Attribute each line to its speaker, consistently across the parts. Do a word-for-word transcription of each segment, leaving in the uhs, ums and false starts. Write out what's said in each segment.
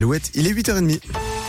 Speaker 1: Alouette, il est huit heures trente.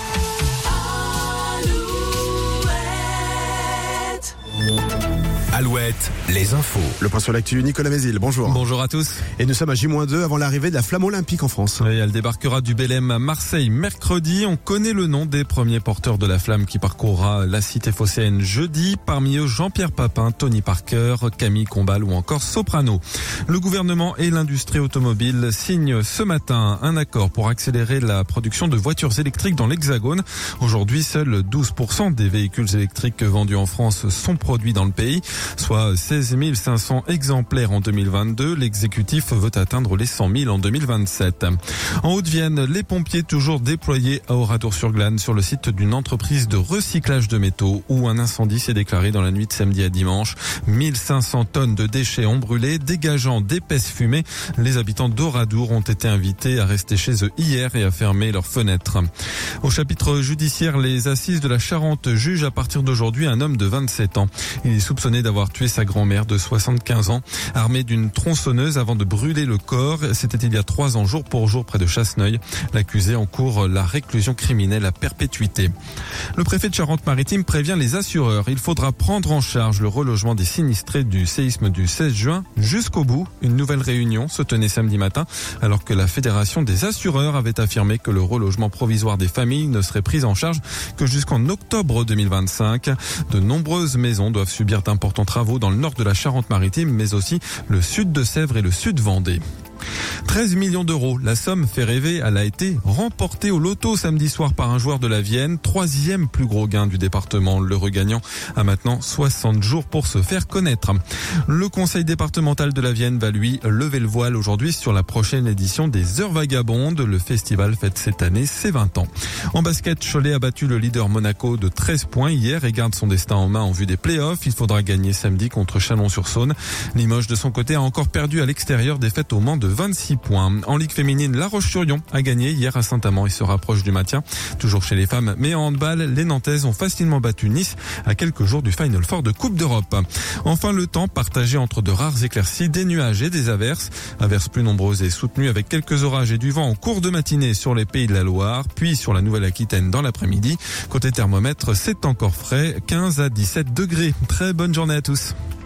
Speaker 2: Alouette, les infos.
Speaker 1: Le point sur l'actu, Nicolas Mézil, bonjour.
Speaker 3: Bonjour à tous.
Speaker 1: Et nous sommes à J moins deux avant l'arrivée de la flamme olympique en France.
Speaker 3: Et elle débarquera du Belém à Marseille mercredi. On connaît le nom des premiers porteurs de la flamme qui parcourra la cité phocéenne jeudi. Parmi eux, Jean-Pierre Papin, Tony Parker, Camille Combal ou encore Soprano. Le gouvernement et l'industrie automobile signent ce matin un accord pour accélérer la production de voitures électriques dans l'Hexagone. Aujourd'hui, seuls douze pour cent des véhicules électriques vendus en France sont produits dans le pays, soit seize mille cinq cents exemplaires en deux mille vingt-deux. L'exécutif veut atteindre les cent mille en deux mille vingt-sept. En Haute-Vienne, les pompiers toujours déployés à Oradour-sur-Glane sur le site d'une entreprise de recyclage de métaux où un incendie s'est déclaré dans la nuit de samedi à dimanche. mille cinq cents tonnes de déchets ont brûlé, dégageant d'épaisses fumées. Les habitants d'Oradour ont été invités à rester chez eux hier et à fermer leurs fenêtres. Au chapitre judiciaire, les assises de la Charente jugent à partir d'aujourd'hui un homme de vingt-sept ans. Il est soupçonné d'avoir tué sa grand-mère de soixante-quinze ans, armé d'une tronçonneuse avant de brûler le corps. C'était il y a trois ans, jour pour jour, près de Chasseneuil. L'accusé encourt la réclusion criminelle à perpétuité. Le préfet de Charente-Maritime prévient les assureurs. Il faudra prendre en charge le relogement des sinistrés du séisme du seize juin jusqu'au bout. Une nouvelle réunion se tenait samedi matin, alors que la Fédération des assureurs avait affirmé que le relogement provisoire des familles ne serait pris en charge que jusqu'en octobre deux mille vingt-cinq. De nombreuses maisons doivent subir d'importants travaux dans le nord de la Charente-Maritime, mais aussi le sud de Sèvres et le sud Vendée. treize millions d'euros. La somme fait rêver. Elle a été remportée au loto samedi soir par un joueur de la Vienne. Troisième plus gros gain du département. Le regagnant a maintenant soixante jours pour se faire connaître. Le conseil départemental de la Vienne va lui lever le voile aujourd'hui sur la prochaine édition des Heures Vagabondes. Le festival fête cette année ses vingt ans. En basket, Cholet a battu le leader Monaco de treize points hier et garde son destin en main en vue des playoffs. Il faudra gagner samedi contre Chalon-sur-Saône. Limoges, de son côté, a encore perdu à l'extérieur, défaite au Mans de vingt-six points. En Ligue féminine, La Roche-sur-Yon a gagné hier à Saint-Amand et se rapproche du maintien. Toujours chez les femmes, mais en handball, les Nantaises ont facilement battu Nice à quelques jours du Final Four de Coupe d'Europe. Enfin, le temps partagé entre de rares éclaircies, des nuages et des averses. Averses plus nombreuses et soutenues avec quelques orages et du vent en cours de matinée sur les Pays de la Loire, puis sur la Nouvelle-Aquitaine dans l'après-midi. Côté thermomètre, c'est encore frais, quinze à dix-sept degrés. Très bonne journée à tous.